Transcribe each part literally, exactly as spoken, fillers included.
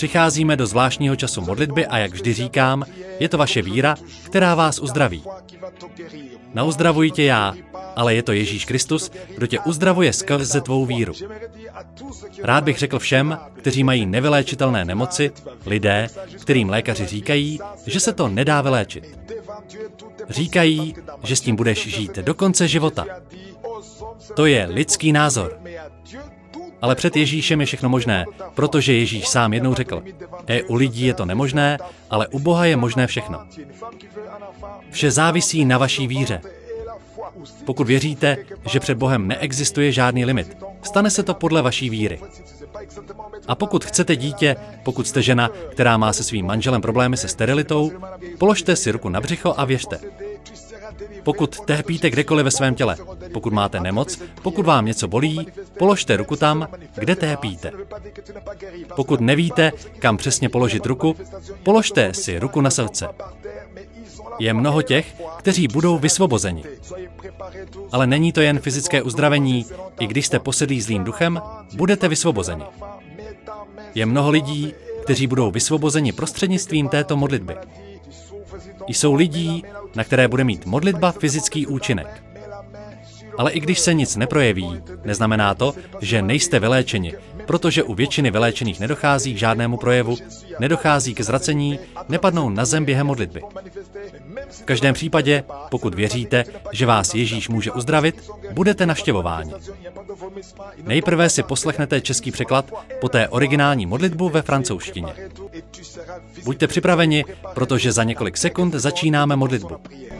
Přicházíme do zvláštního času modlitby a jak vždy říkám, je to vaše víra, která vás uzdraví. Neuzdravuji tě já, ale je to Ježíš Kristus, kdo tě uzdravuje skrze tvou víru. Rád bych řekl všem, kteří mají nevyléčitelné nemoci, lidé, kterým lékaři říkají, že se to nedá vyléčit. Říkají, že s tím budeš žít do konce života. To je lidský názor. Ale před Ježíšem je všechno možné, protože Ježíš sám jednou řekl, e, u lidí je to nemožné, ale u Boha je možné všechno. Vše závisí na vaší víře. Pokud věříte, že před Bohem neexistuje žádný limit, stane se to podle vaší víry. A pokud chcete dítě, pokud jste žena, která má se svým manželem problémy se sterilitou, položte si ruku na břicho a věřte. Pokud tépíte kdekoliv ve svém těle, pokud máte nemoc, pokud vám něco bolí, položte ruku tam, kde tépíte. Pokud nevíte, kam přesně položit ruku, položte si ruku na srdce. Je mnoho těch, kteří budou vysvobozeni. Ale není to jen fyzické uzdravení, i když jste posedlí zlým duchem, budete vysvobozeni. Je mnoho lidí, kteří budou vysvobozeni prostřednictvím této modlitby. Jsou lidí, na které bude mít modlitba fyzický účinek. Ale i když se nic neprojeví, neznamená to, že nejste vyléčeni, protože u většiny vyléčených nedochází k žádnému projevu, nedochází k zracení, nepadnou na zem během modlitby. V každém případě, pokud věříte, že vás Ježíš může uzdravit, budete navštěvováni. Nejprve si poslechnete český překlad, poté originální modlitbu ve francouzštině. Buďte připraveni, protože za několik sekund začínáme modlitbu.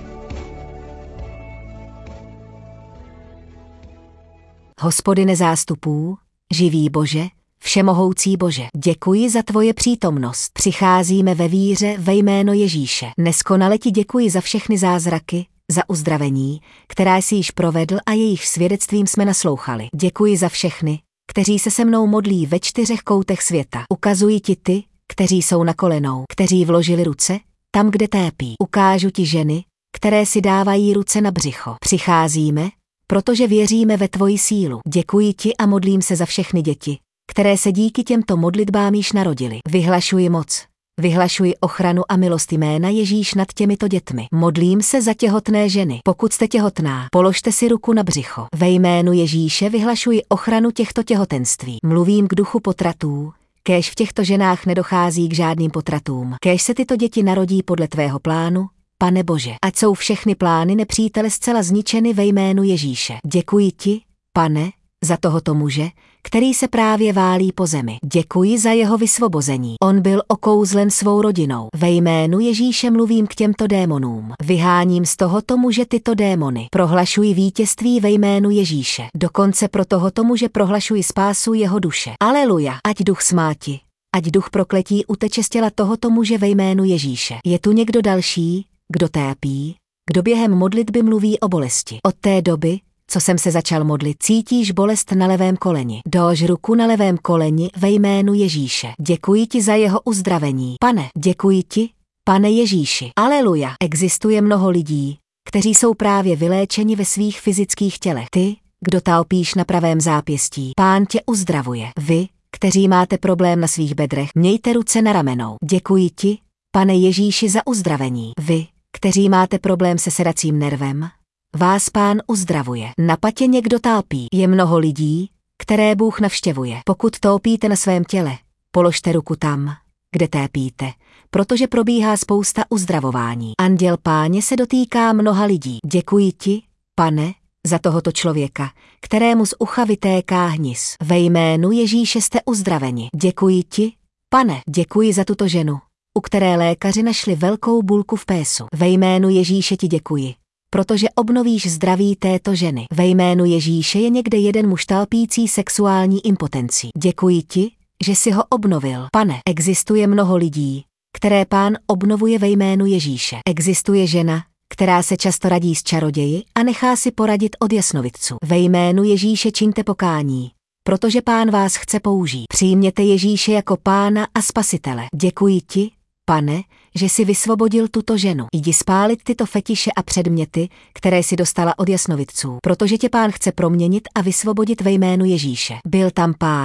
Hospodine zástupů, živý Bože, všemohoucí Bože, děkuji za tvoje přítomnost. Přicházíme ve víře ve jméno Ježíše. Neskonale ti děkuji za všechny zázraky, za uzdravení, která jsi již provedl a jejich svědectvím jsme naslouchali. Děkuji za všechny, kteří se se mnou modlí ve čtyřech koutech světa. Ukazuji ti ty, kteří jsou na kolenou, kteří vložili ruce tam, kde tépí. Ukážu ti ženy, které si dávají ruce na břicho. Přicházíme, protože věříme ve tvoji sílu. Děkuji ti a modlím se za všechny děti, které se díky těmto modlitbám již narodily. Vyhlašuji moc. Vyhlašuji ochranu a milost jména Ježíš nad těmito dětmi. Modlím se za těhotné ženy. Pokud jste těhotná, položte si ruku na břicho. Ve jménu Ježíše vyhlašuji ochranu těchto těhotenství. Mluvím k duchu potratů, kéž v těchto ženách nedochází k žádným potratům. Kéž se tyto děti narodí podle tvého plánu, Pane Bože. Ať jsou všechny plány nepřítele zcela zničeny ve jménu Ježíše. Děkuji ti, Pane, za tohoto muže, který se právě válí po zemi. Děkuji za jeho vysvobození. On byl okouzlen svou rodinou. Ve jménu Ježíše mluvím k těmto démonům. Vyháním z tohoto muže tyto démony. Prohlašuji vítězství ve jménu Ježíše. Dokonce pro tohoto muže prohlašuji spásu jeho duše. Aleluja. Ať duch smáti, ať duch prokletí uteče z těla tohoto muže ve jménu Ježíše. Je tu někdo další, kdo tépí, kdo během modlitby mluví o bolesti? Od té doby, co jsem se začal modlit, cítíš bolest na levém koleni. Dolož ruku na levém koleni ve jménu Ježíše. Děkuji ti za jeho uzdravení. Pane, děkuji ti, Pane Ježíši. Aleluja. Existuje mnoho lidí, kteří jsou právě vyléčeni ve svých fyzických tělech. Ty, kdo tálpíš na pravém zápěstí, Pán tě uzdravuje. Vy, kteří máte problém na svých bedrech, mějte ruce na ramenou. Děkuji ti, Pane Ježíši, za uzdravení. Vy, kteří máte problém se sedacím nervem, vás Pán uzdravuje. Na patě někdo tálpí. Je mnoho lidí, které Bůh navštěvuje. Pokud tálpíte na svém těle, položte ruku tam, kde tépíte, protože probíhá spousta uzdravování. Anděl Páně se dotýká mnoha lidí. Děkuji ti, Pane, za tohoto člověka, kterému z ucha vytéká hnis. Ve jménu Ježíše jste uzdraveni. Děkuji ti, Pane, děkuji za tuto ženu, u které lékaři našli velkou bulku v pésu. Ve jménu Ježíše ti děkuji, protože obnovíš zdraví této ženy. Ve jménu Ježíše je někde jeden muž tálpící sexuální impotencí. Děkuji ti, že jsi ho obnovil. Pane, existuje mnoho lidí, které Pán obnovuje ve jménu Ježíše. Existuje žena, která se často radí s čaroději a nechá si poradit od jasnovidců. Ve jménu Ježíše čiňte pokání, protože Pán vás chce použít. Přijměte Ježíše jako Pána a Spasitele. Děkuji ti, Pane, že jsi vysvobodil tuto ženu. Jdi spálit tyto fetiše a předměty, které si dostala od jasnovidců, protože tě Pán chce proměnit a vysvobodit ve jménu Ježíše. Byl tam pár,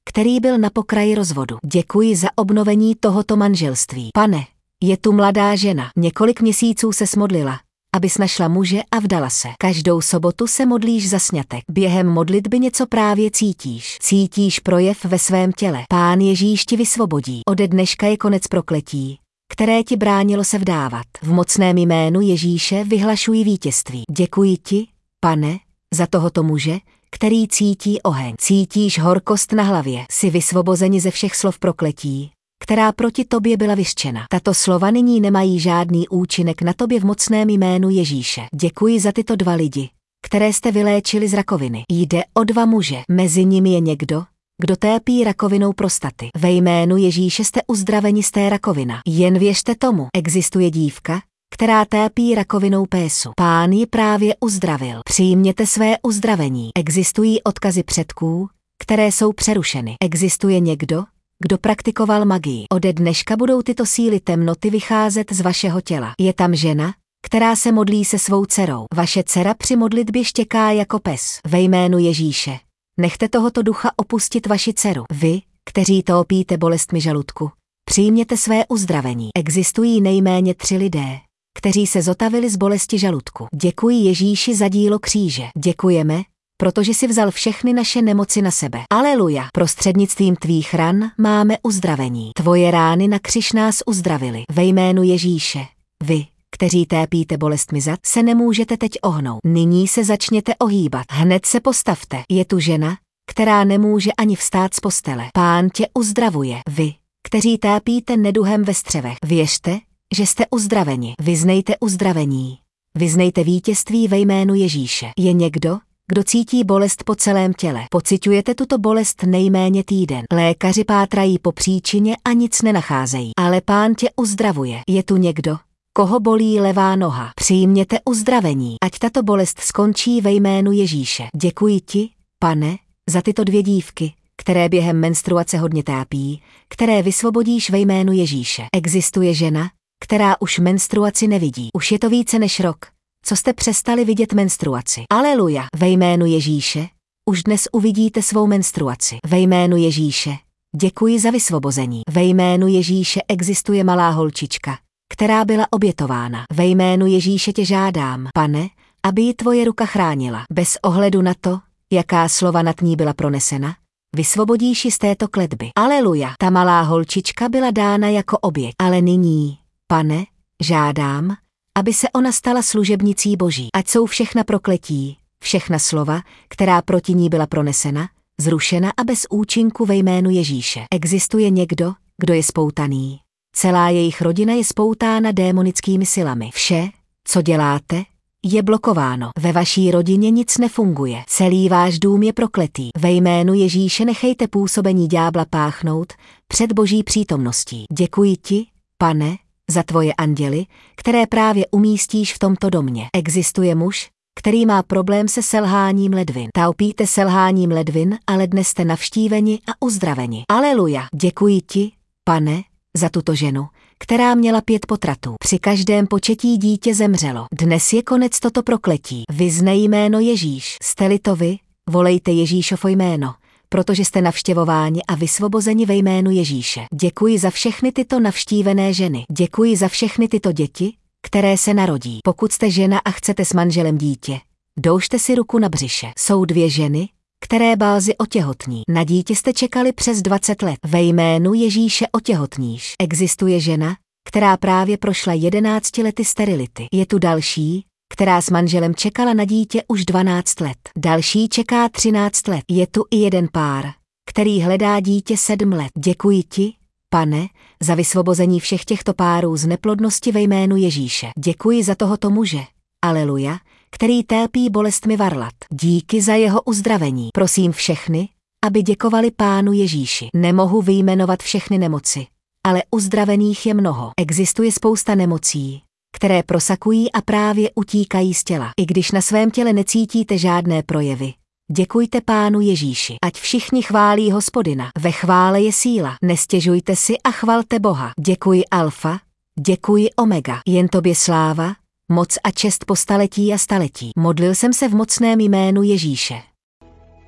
který byl na pokraji rozvodu. Děkuji za obnovení tohoto manželství. Pane, je tu mladá žena. Několik měsíců se smodlila, abys našla muže a vdala se. Každou sobotu se modlíš za sňatek. Během modlitby něco právě cítíš. Cítíš projev ve svém těle. Pán Ježíš ti vysvobodí. Ode dneška je konec prokletí, které ti bránilo se vdávat. V mocném jménu Ježíše vyhlašuji vítězství. Děkuji ti, Pane, za tohoto muže, který cítí oheň. Cítíš horkost na hlavě. Jsi vysvobozeni ze všech slov prokletí, která proti tobě byla vyřčena. Tato slova nyní nemají žádný účinek na tobě v mocném jménu Ježíše. Děkuji za tyto dva lidi, které jste vyléčili z rakoviny. Jde o dva muže. Mezi nimi je někdo, kdo trpí rakovinou prostaty. Ve jménu Ježíše jste uzdraveni z té rakovina. Jen věřte tomu. Existuje dívka, která trpí rakovinou pésu. Pán ji právě uzdravil. Přijměte své uzdravení. Existují odkazy předků, které jsou přerušeny. Existuje někdo, kdo praktikoval magii. Ode dneška budou tyto síly temnoty vycházet z vašeho těla. Je tam žena, která se modlí se svou dcerou. Vaše dcera při modlitbě štěká jako pes. Ve jménu Ježíše nechte tohoto ducha opustit vaši dceru. Vy, kteří trpíte bolestmi žaludku, přijměte své uzdravení. Existují nejméně tři lidé, kteří se zotavili z bolesti žaludku. Děkuji Ježíši za dílo kříže. Děkujeme, protože si vzal všechny naše nemoci na sebe. Aleluja. Prostřednictvím tvých ran máme uzdravení. Tvoje rány na křiž nás uzdravily. Ve jménu Ježíše. Vy, kteří trpíte bolestmi zad, se nemůžete teď ohnout. Nyní se začněte ohýbat. Hned se postavte. Je tu žena, která nemůže ani vstát z postele. Pán tě uzdravuje. Vy, kteří trpíte neduhem ve střevech, věřte, že jste uzdraveni. Vyznejte uzdravení. Vyznejte vítězství ve jménu Ježíše. Je někdo, kdo cítí bolest po celém těle. Pociťujete tuto bolest nejméně týden. Lékaři pátrají po příčině a nic nenacházejí. Ale Pán tě uzdravuje. Je tu někdo, koho bolí levá noha. Přijměte uzdravení. Ať tato bolest skončí ve jménu Ježíše. Děkuji ti, Pane, za tyto dvě dívky, které během menstruace hodně trápí, které vysvobodíš ve jménu Ježíše. Existuje žena, která už menstruaci nevidí. Už je to více než rok, co jste přestali vidět menstruaci. Aleluja. Ve jménu Ježíše už dnes uvidíte svou menstruaci. Ve jménu Ježíše děkuji za vysvobození. Ve jménu Ježíše existuje malá holčička, která byla obětována. Ve jménu Ježíše tě žádám, Pane, aby ji tvoje ruka chránila. Bez ohledu na to, jaká slova nad ní byla pronesena, vysvobodíš ji z této kletby. Aleluja. Ta malá holčička byla dána jako oběť. Ale nyní, Pane, žádám, aby se ona stala služebnicí Boží. Ať jsou všechna prokletí, všechna slova, která proti ní byla pronesena, zrušena a bez účinku ve jménu Ježíše. Existuje někdo, kdo je spoutaný. Celá jejich rodina je spoutána démonickými silami. Vše, co děláte, je blokováno. Ve vaší rodině nic nefunguje. Celý váš dům je prokletý. Ve jménu Ježíše nechejte působení ďábla páchnout před Boží přítomností. Děkuji ti, Pane, za tvoje anděly, které právě umístíš v tomto domě. Existuje muž, který má problém se selháním ledvin. Trpíte selháním ledvin, ale dnes jste navštíveni a uzdraveni. Aleluja. Děkuji ti, Pane, za tuto ženu, která měla pět potratů. Při každém početí dítě zemřelo. Dnes je konec toto prokletí. Vyznej jméno Ježíš. Jste-li to vy, volejte Ježíšovo jméno, protože jste navštěvováni a vysvobozeni ve jménu Ježíše. Děkuji za všechny tyto navštívené ženy. Děkuji za všechny tyto děti, které se narodí. Pokud jste žena a chcete s manželem dítě, doužte si ruku na břiše. Jsou dvě ženy, které brzy otěhotní. Na dítě jste čekali přes dvacet let. Ve jménu Ježíše otěhotníš. Existuje žena, která právě prošla jedenácti lety sterility. Je tu další, která s manželem čekala na dítě už dvanáct let. Další čeká třináct let. Je tu i jeden pár, který hledá dítě sedm let. Děkuji ti, Pane, za vysvobození všech těchto párů z neplodnosti ve jménu Ježíše. Děkuji za tohoto muže. Aleluja, který trpí bolestmi varlat. Díky za jeho uzdravení. Prosím všechny, aby děkovali Pánu Ježíši. Nemohu vyjmenovat všechny nemoci, ale uzdravených je mnoho. Existuje spousta nemocí, které prosakují a právě utíkají z těla. I když na svém těle necítíte žádné projevy, děkujte Pánu Ježíši. Ať všichni chválí Hospodina. Ve chvále je síla. Nestěžujte si a chvalte Boha. Děkuji Alfa, děkuji Omega. Jen tobě sláva, moc a čest po staletí a staletí. Modlil jsem se v mocném jménu Ježíše.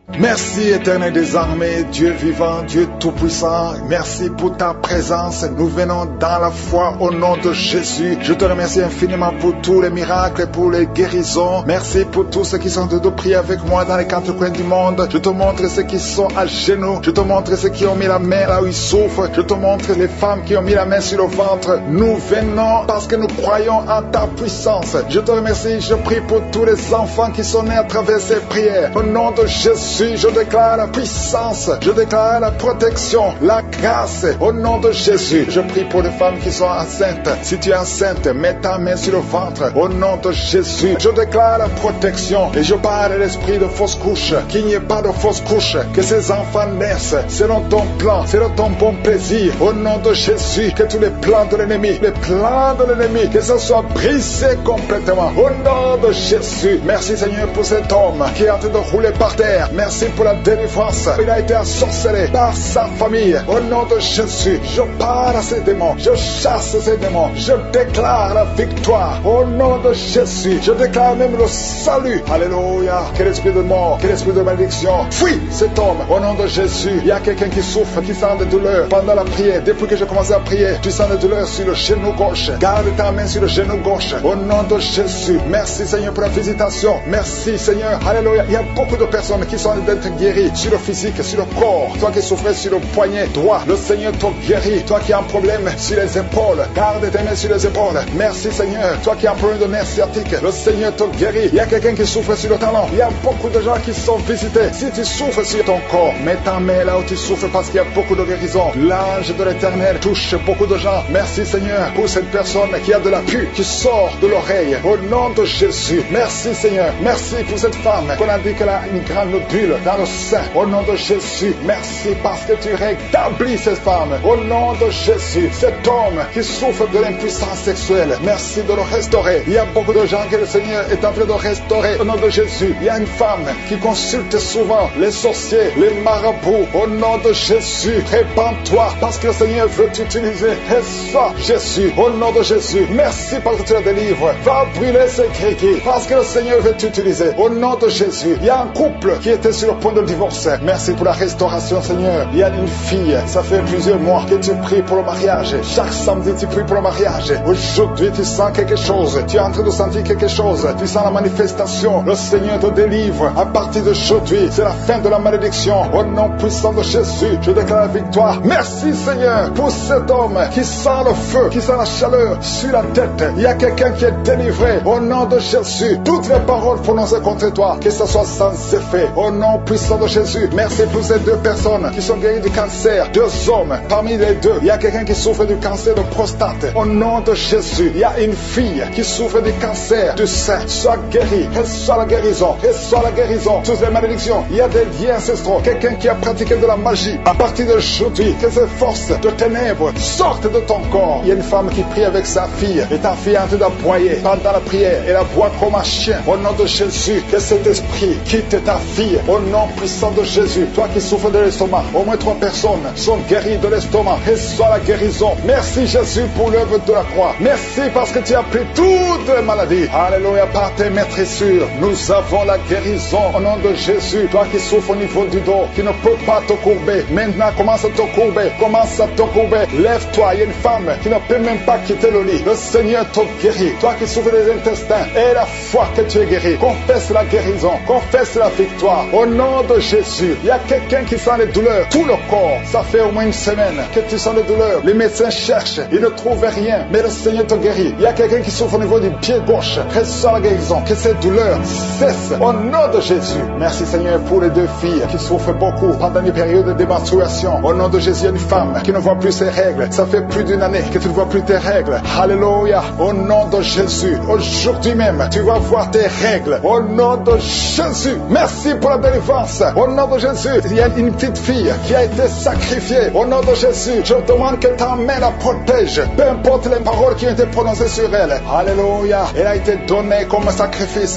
Merci éternel des armées, Dieu vivant, Dieu tout-puissant. Merci pour ta présence. Nous venons dans la foi au nom de Jésus. Je te remercie infiniment pour tous les miracles et pour les guérisons. Merci pour tous ceux qui sont de prier avec moi dans les quatre coins du monde. Je te montre ceux qui sont à genoux. Je te montre ceux qui ont mis la main là où ils souffrent. Je te montre les femmes qui ont mis la main sur le ventre. Nous venons parce que nous croyons en ta puissance. Je te remercie. Je prie pour tous les enfants qui sont nés à travers ces prières. Au nom de Jésus, je déclare la puissance. Je déclare la protection, la grâce. Au nom de Jésus, je prie pour les femmes qui sont enceintes. Si tu es enceinte, mets ta main sur le ventre. Au nom de Jésus, je déclare la protection. Et je parle de l'esprit de fausse couche. Qu'il n'y ait pas de fausse couche. Que ces enfants naissent selon ton plan, selon ton bon plaisir. Au nom de Jésus, que tous les plans de l'ennemi, les plans de l'ennemi, que ce soit brisé complètement. Au nom de Jésus, merci Seigneur pour cet homme qui est en train de rouler par terre. Merci pour la délivrance. Il a été ensorcelé par sa famille. Au nom de Jésus, je parle à ces démons. Je chasse ces démons. Je déclare la victoire. Au nom de Jésus, je déclare même le salut. Alléluia. Quel esprit de mort, quel esprit de malédiction. Fuis cet homme. Au nom de Jésus, il y a quelqu'un qui souffre, qui sent des douleurs pendant la prière. Depuis que j'ai commencé à prier, tu sens des douleurs sur le genou gauche. Garde ta main sur le genou gauche. Au nom de Jésus, merci Seigneur pour la visitation. Merci Seigneur. Alléluia. Il y a beaucoup de personnes qui sont d'être guéri sur le physique, sur le corps. Toi qui souffrais sur le poignet droit, le Seigneur t'a guéri. Toi qui as un problème sur les épaules, garde tes mains sur les épaules. Merci Seigneur. Toi qui as un problème de nerf sciatique, le Seigneur t'a guéri. Il y a quelqu'un qui souffre sur le talon. Il y a beaucoup de gens qui sont visités. Si tu souffres sur ton corps, mets ta main là où tu souffres parce qu'il y a beaucoup de guérison. L'ange de l'Éternel touche beaucoup de gens. Merci Seigneur pour cette personne qui a de la pus qui sort de l'oreille. Au nom de Jésus. Merci Seigneur. Merci pour cette femme qu'on a dit qu'elle a une grande nodule dans le sein. Au nom de Jésus, merci parce que tu rétablis cette femme. Au nom de Jésus, cet homme qui souffre de l'impuissance sexuelle, merci de le restaurer. Il y a beaucoup de gens que le Seigneur est en train de restaurer. Au nom de Jésus, il y a une femme qui consulte souvent les sorciers, les marabouts. Au nom de Jésus, répands-toi parce que le Seigneur veut t'utiliser. Reçois Jésus. Au nom de Jésus, merci parce que tu la délivres. Va brûler ces criquets parce que le Seigneur veut t'utiliser. Au nom de Jésus, il y a un couple qui était sur le point de divorce. Merci pour la restauration, Seigneur. Il y a une fille, ça fait plusieurs mois que tu pries pour le mariage. Chaque samedi, tu pries pour le mariage. Aujourd'hui, tu sens quelque chose. Tu es en train de sentir quelque chose. Tu sens la manifestation. Le Seigneur te délivre. À partir d'aujourd'hui, c'est la fin de la malédiction. Au nom puissant de Jésus, je déclare la victoire. Merci, Seigneur, pour cet homme qui sent le feu, qui sent la chaleur sur la tête. Il y a quelqu'un qui est délivré. Au nom de Jésus, toutes les paroles prononcées contre toi, que ce soit sans effet. Au nom puissant de Jésus, merci pour ces deux personnes qui sont guéries du cancer. Deux hommes, parmi les deux, il y a quelqu'un qui souffre du cancer de prostate. Au nom de Jésus, il y a une fille qui souffre du cancer du sein. Sois guérie, reçois la guérison, reçois la guérison. Toutes les malédictions, il y a des liens ancestraux. Quelqu'un qui a pratiqué de la magie. À partir d'aujourd'hui, que ces forces de ténèbres sortent de ton corps. Il y a une femme qui prie avec sa fille et ta fille est en train d'aboyer pendant la prière. Elle aboie comme un chien. Au nom de Jésus, que cet esprit quitte ta fille. Au nom puissant de Jésus, toi qui souffres de l'estomac, au moins trois personnes sont guéries de l'estomac. Reçois la guérison. Merci Jésus pour l'œuvre de la croix. Merci parce que tu as pris toutes les maladies. Alléluia, par tes maîtressures, nous avons la guérison. Au nom de Jésus, toi qui souffres au niveau du dos, qui ne peux pas te courber, maintenant commence à te courber, commence à te courber. Lève-toi, il y a une femme qui ne peut même pas quitter le lit. Le Seigneur te guérit. Toi qui souffres des intestins, et la foi que tu es guéri, confesse la guérison, confesse la victoire. Au nom de Jésus, il y a quelqu'un qui sent les douleurs, tout le corps. Ça fait au moins une semaine que tu sens les douleurs. Les médecins cherchent, ils ne trouvent rien, mais le Seigneur te guérit. Il y a quelqu'un qui souffre au niveau du pied gauche. Reçois la guérison, que ces douleurs cessent. Au nom de Jésus, merci Seigneur pour les deux filles qui souffrent beaucoup pendant les périodes de menstruation. Au nom de Jésus, il y a une femme qui ne voit plus ses règles. Ça fait plus d'une année que tu ne vois plus tes règles. Alléluia. Au nom de Jésus, aujourd'hui même, tu vas voir tes règles. Au nom de Jésus, merci pour la délivrance. Au nom de Jésus, il y a une petite fille qui a été sacrifiée. Au nom de Jésus, je demande que ta main la protège. Peu importe les paroles qui ont été prononcées sur elle. Alléluia. Elle a été donnée comme sacrifice.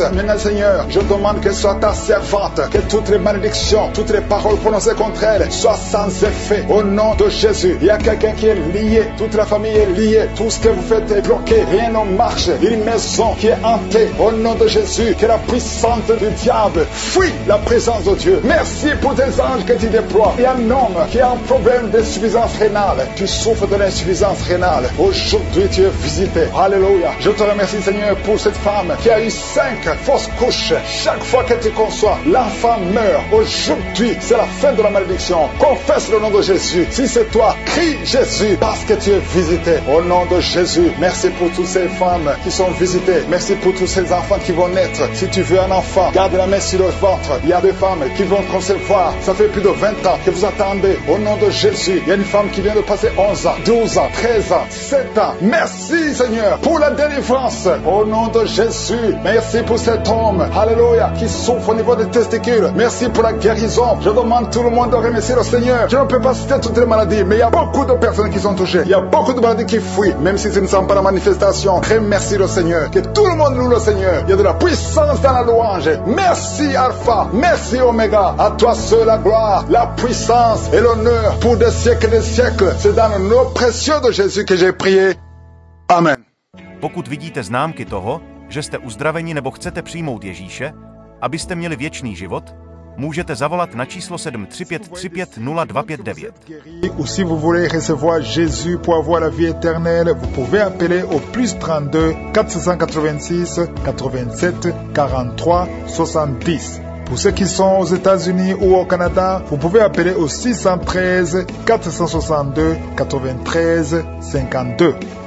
grâce. Maintenant, Seigneur, je demande que soit ta servante, que toutes les malédictions, toutes les paroles prononcées contre elle soient sans effet. Au nom de Jésus, il y a quelqu'un qui est lié, toute la famille est liée, tout ce que vous faites est bloqué, rien ne marche. Une maison qui est hantée, au nom de Jésus, que la puissance du diable fuit la présence de Dieu. Merci pour tes anges que tu déploies. Il y a un homme qui a un problème d'insuffisance rénale. Tu souffres de l'insuffisance rénale. Aujourd'hui, tu es visité. Alléluia. Je te remercie, Seigneur, pour cette femme qui a eu cinq fausses couches. Chaque fois que tu conçois, l'enfant meurt. Aujourd'hui, c'est la fin de la malédiction. Confesse le nom de Jésus. Si c'est toi, crie Jésus parce que tu es visité. Au nom de Jésus, merci pour toutes ces femmes qui sont visitées. Merci pour tous ces enfants qui vont naître. Si tu veux un enfant, garde la main sur le ventre. Il y a des femmes qui vont concevoir. Ça fait plus de vingt ans que vous attendez. Au nom de Jésus, il y a une femme qui vient de passer onze ans, douze ans, treize ans, sept ans. Merci Seigneur pour la délivrance. Au nom de Jésus, merci pour cet homme, alléluia, qui souffre au niveau des testicules. Merci pour la guérison. Je demande tout le monde de remercier le Seigneur. Je ne peux pas citer toutes les maladies, mais il y a beaucoup de personnes qui sont touchées. Il y a beaucoup de maladies qui fuient, même si ce ne sont pas la manifestation. Remercie le Seigneur. Que tout le monde loue le Seigneur. Il y a de la puissance dans la louange. Merci Alpha, merci Oméga. À toi seul la gloire, la puissance et l'honneur pour des siècles et des siècles. C'est dans le nom précieux de Jésus que j'ai prié. Amen. Pokud vidíte známky toho, že jste uzdraveni nebo chcete přijmout Ježíše, abyste měli věčný život, můžete zavolat na číslo sedm tři pět tři pět nula dva pět devět. Ou si vous voulez recevoir Jésus pour avoir la vie éternelle, vous pouvez appeler au plus trente-deux quatre cent quatre-vingt-six quatre-vingt-sept quarante-trois soixante-dix. Pour ceux qui sont aux États-Unis ou au Canada, vous pouvez appeler au six un trois quatre six deux quatre-vingt-treize cinquante-deux.